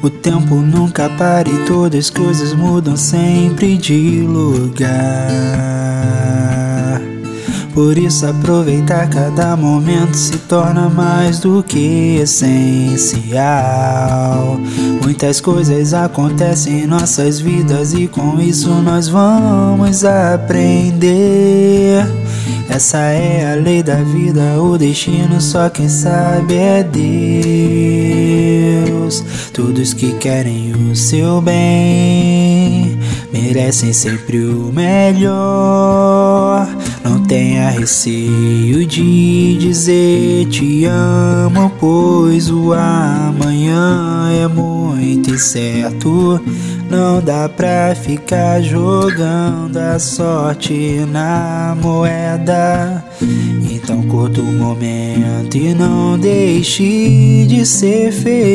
O tempo nunca para e todas as coisas mudam sempre de lugar. Por isso aproveitar cada momento se torna mais do que essencial. Muitas coisas acontecem em nossas vidas e com isso nós vamos aprender. Essa é a lei da vida, o destino só quem sabe é Deus. Todos que querem o seu bem merecem sempre o melhor. Não tenha receio de dizer te amo, pois o amanhã é muito incerto. Não dá pra ficar jogando a sorte na moeda. Então curta o momento e não deixe de ser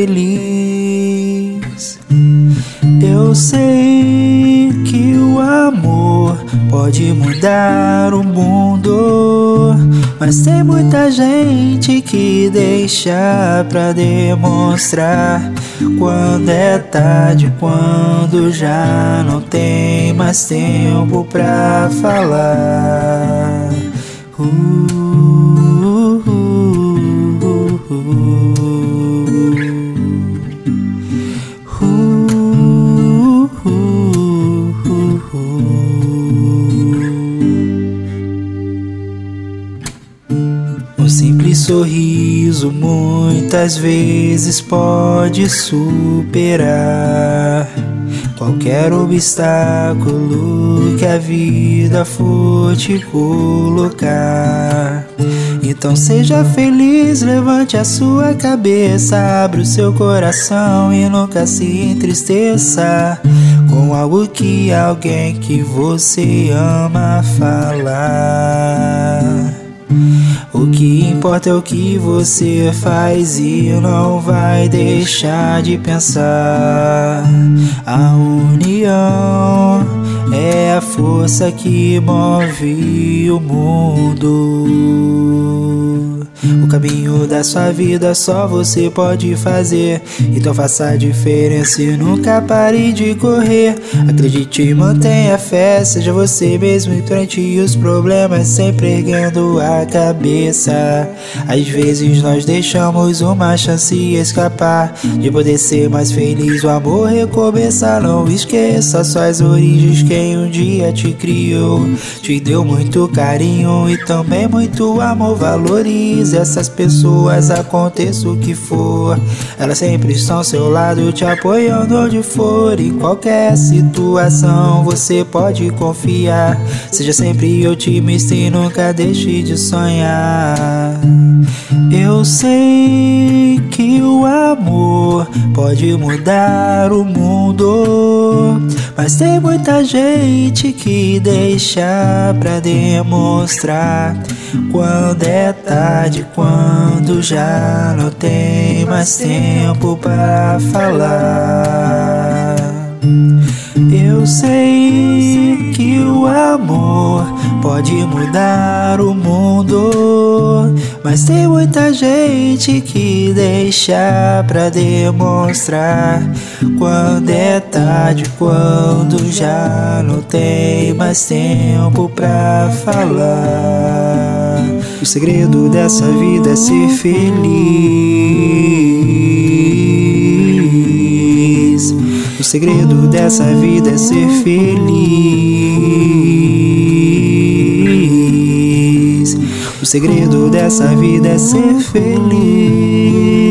feliz. Eu sei que o amor pode mudar o mundo, mas tem muita gente que deixa pra demonstrar quando é tarde, quando já não tem mais tempo pra falar. Um simples sorriso muitas vezes pode superar qualquer obstáculo que a vida for te colocar. Então seja feliz, levante a sua cabeça, abre o seu coração e nunca se entristeça com algo que alguém que você ama falar. O que importa é o que você faz e não vai deixar de pensar. A união é a força que move o mundo. O caminho da sua vida só você pode fazer, então faça a diferença e nunca pare de correr. Acredite e mantenha fé, seja você mesmo enfrente os problemas sempre erguendo a cabeça. Às vezes nós deixamos uma chance escapar de poder ser mais feliz, o amor recomeçar. Não esqueça suas origens, quem um dia te criou, te deu muito carinho e também muito amor. Valorize essas pessoas, aconteça o que for, elas sempre estão ao seu lado, te apoiando onde for. Em qualquer situação você pode confiar, seja sempre otimista e nunca deixe de sonhar. Eu sei que o amor pode mudar o mundo, mas tem muita gente que deixa pra demonstrar quando é tarde, quando já não tem mais tempo pra falar. Eu sei que o amor pode mudar o mundo, mas tem muita gente que deixa pra demonstrar quando é tarde, quando já não tem mais tempo pra falar. O segredo dessa vida é ser feliz. O segredo dessa vida é ser feliz. O segredo dessa vida é ser feliz.